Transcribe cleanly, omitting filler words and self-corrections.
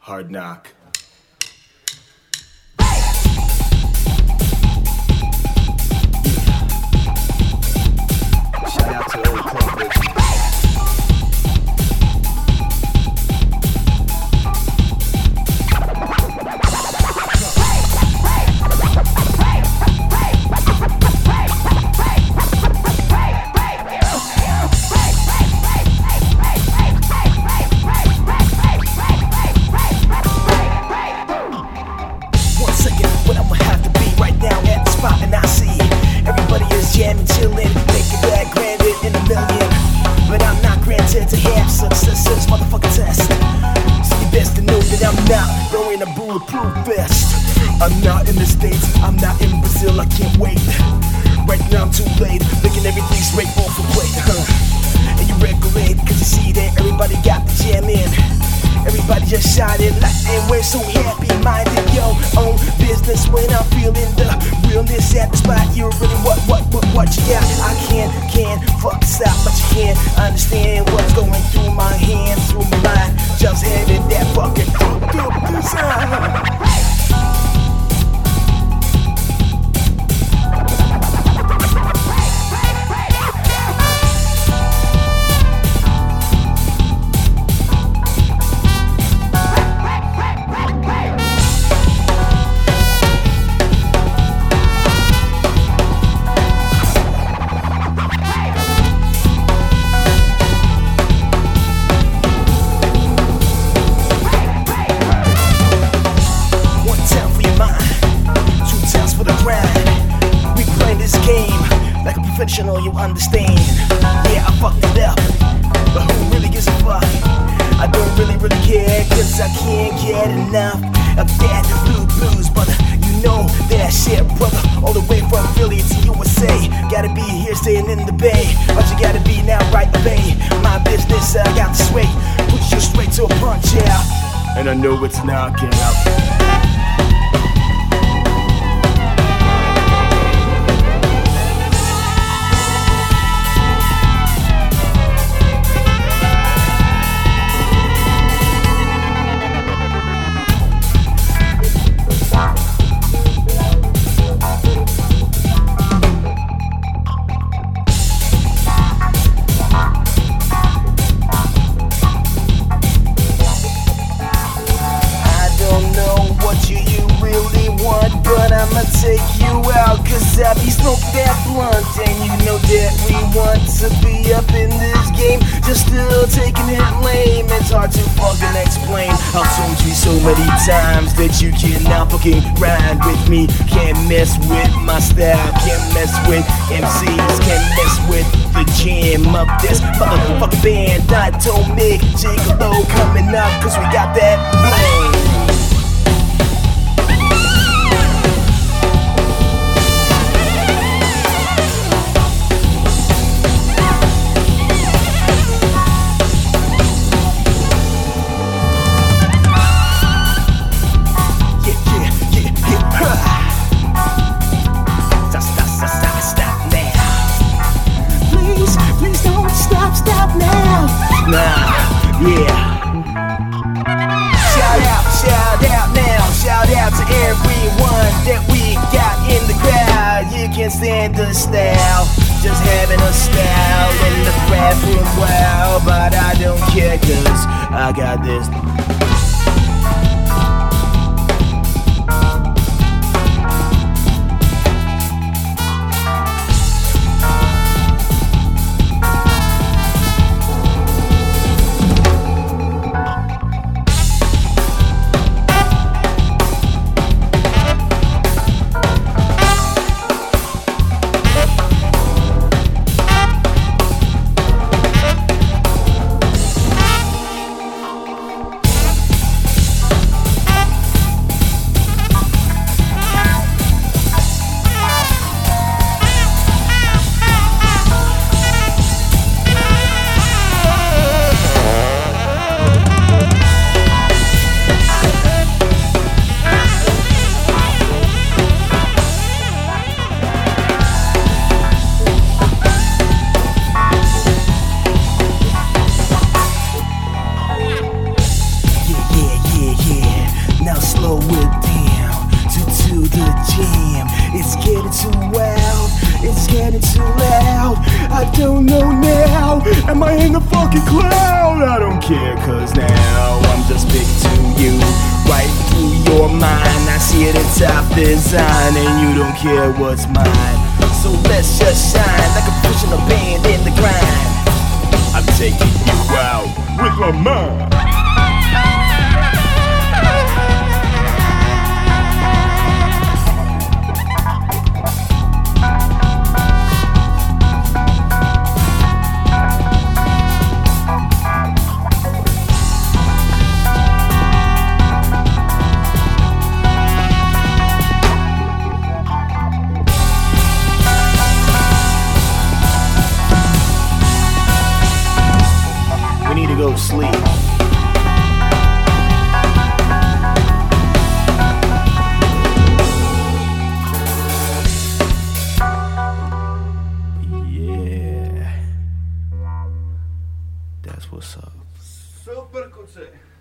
Hard Knock. Shout out to Old Club Legends. Jamming, chillin', making that granted in a million. But I'm not granted to have success as motherfucking test. So you best to know that I'm not throwing a bulletproof vest. I'm not in the States, I'm not in Brazil, I can't wait. Right now I'm too late, making everything straight off the plate. And you regulate, cause you see that everybody got the jam in. Everybody just shining like and we're so happy minded. Yo, own business when I'm feeling the realness at the spot. You're really what you got. I can't fuck stop, but you can't understand what's going through my hands, through my mind. Just headed that fucking design. Professional, you understand. Yeah, I fucked it up, but who really gives a fuck? I don't really care, cause I can't get enough of that blue blues, brother. You know that shit, brother. All the way from Philly to USA. Gotta be here staying in the Bay, but you gotta be now right away. My business, I got the sway. Put you straight to a punch out, and I know it's knocking out. I'ma take you out, cause I be smoking that blunt. And you know that we want to be up in this game, just still taking it lame. It's hard to fucking explain. I've told you so many times that you cannot fucking ride with me. Can't mess with my style, can't mess with MCs, can't mess with the jam of this motherfucking band. I told Mick Gigolo coming up, cause we got that blame. Shout out to everyone that we got in the crowd. You can't stand the style, just having a style in the bathroom. Wow, but I don't care, cause I got this. a fucking clown. I don't care, cause now I'm just big to you. Right through your mind, I see it in top design, and you don't care what's mine. So let's just shine like a professional band in the grind. I'm taking you out with my mind. Go to sleep. Yeah, that's what's up. Super kucy.